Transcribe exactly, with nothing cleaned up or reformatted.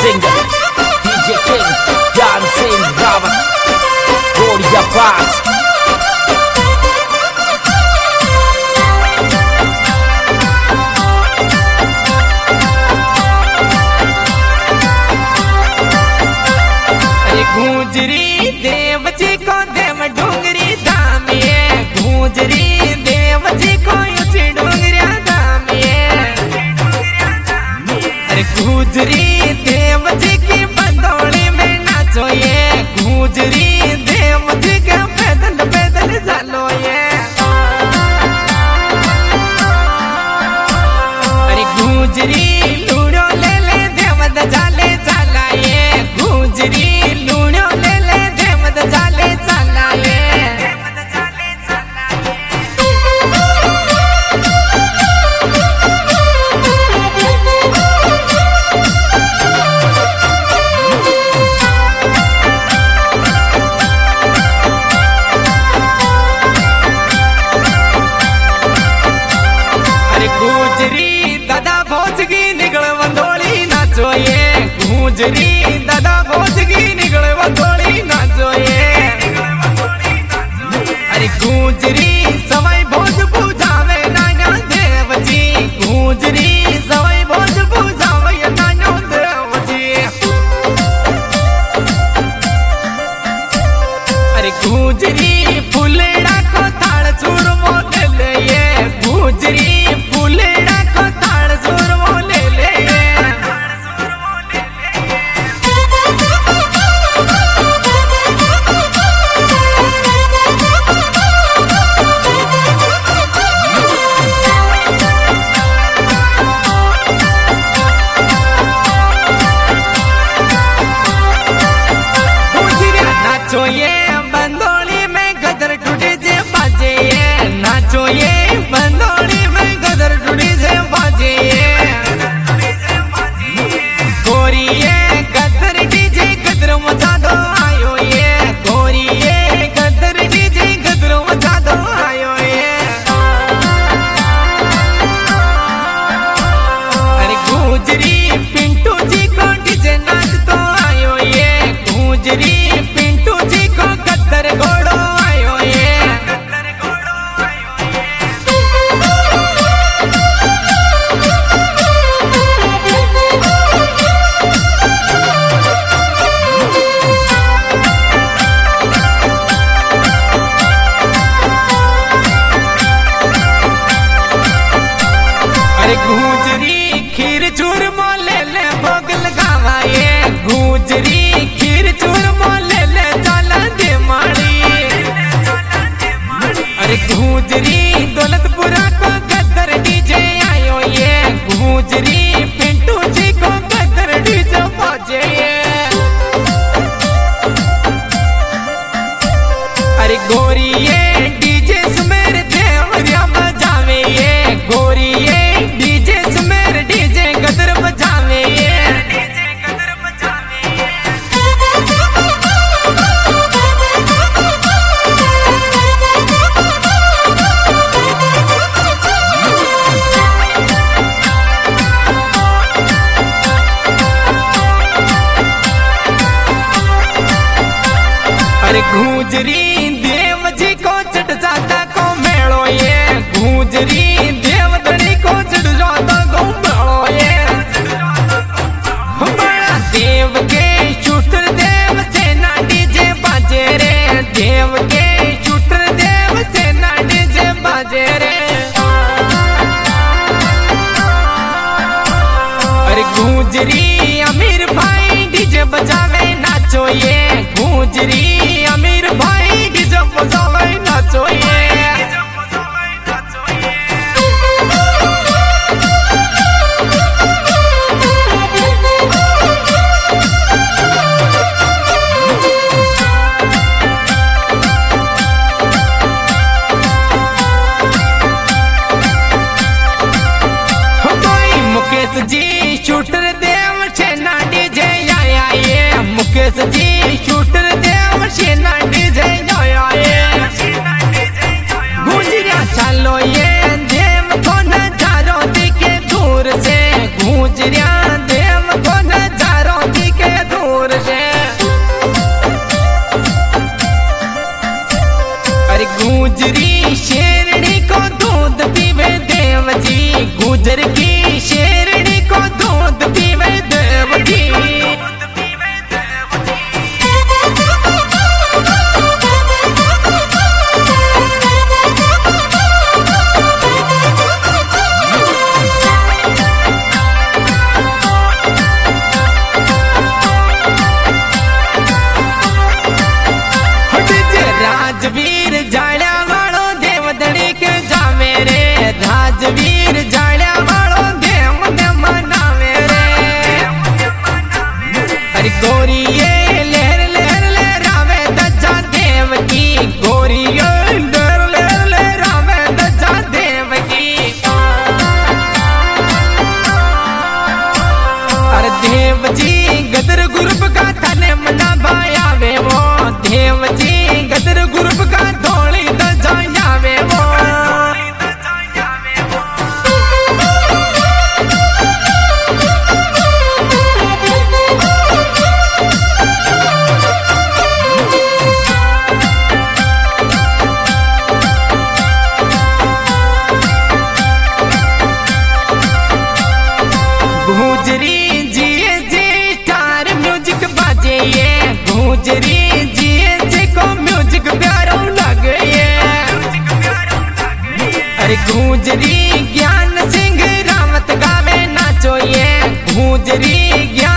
singer D J King, dancing Ravan, Gloria Paz. गूंजरी Dev ji को देव डूंगरी धामिए, गूंजरी देव जी को ऊंची डूंगरिया धामिए। अरे गूंजरी देव जी की बंदोली में नाचो ये, गूंजरी देव जी के पैदल पैदल चलो ये। अरे गूंजरी लूड़ो ले ले देव जाले चला ये, गूंजरी गूंजरी दादा भोजगी निकले बंदोली नाचो ये। अरे गूंजरी सवाई भोज पूजावे नाना देव जी, गूंजरी सवाई भोज पूजावे नाना देव जी। अरे गूंजरी फुलेड़ा को थाल चूरमो ले ले ये, गूंजरी फुलेड़ा को थाल चूरमो ले ले ये। नाचो ये बंदोली में गदर टूटे जे बाजे ये, नाचो ये बंदोली में गदर टूटे जे बाजे ये। गोरी ये गदर डीजे गदर मचा दो आयो ये, गोरी ये गदर डीजे गदर मचा दो आयो ये। अरे गूंजरी पिंटू जी को डीजे नाच तो आयो ये, गूंजरी गूंजरी खीर चूर मोले ले भोग लगावा ये, गूंजरी खीर चूर मोले ले चाला दे माड़ी। अरे गूंजरी दौलतपुरा को गदर डीजे आयो ये, गूंजरी पिंटू जी को गदर डीजे बाजे ये। अरे गोरी ये डीजे सुमेर देवरिया बजावे ये, गोरी ये डीजे सुमेर डीजे गदर बजावे ये। अरे गूंजरी देव जी को चढ़ जाता को मेड़ो ये, गूंजरी देव धनी को चढ़ जाता को मेड़ो ये। बड़ा देव के शूटर देव से ना डीजे बाजे रे, देव के शूटर देव से ना डीजे बाजे रे। अरे गूंजरी अमीर भाई डीजे बजावे नाचो ये, गूंजरी अमीर भाई डीजे बजावे नाचो ये। मुकेश जी शूटर देव सेना डीजे आया ये, मुकेश जी शूटर देव सेना गोरी ये लहर लहर लहरावे दज्जा देव की गोरी ये लहर लहर लहरावे दज्जा देव की अरे देव जी गदर ग्रुप का थाने मना भाया वे वो देव जी गदर ग्रुप का धोली दज्जा जावे वो गुजरी जी जी स्टार म्यूजिक बाजे ये गुजरी जी जी को म्यूजिक प्यारो लगे ये अरे गुजरी ज्ञान सिंह रावत गावे नाचो ये गुजरी ज्ञान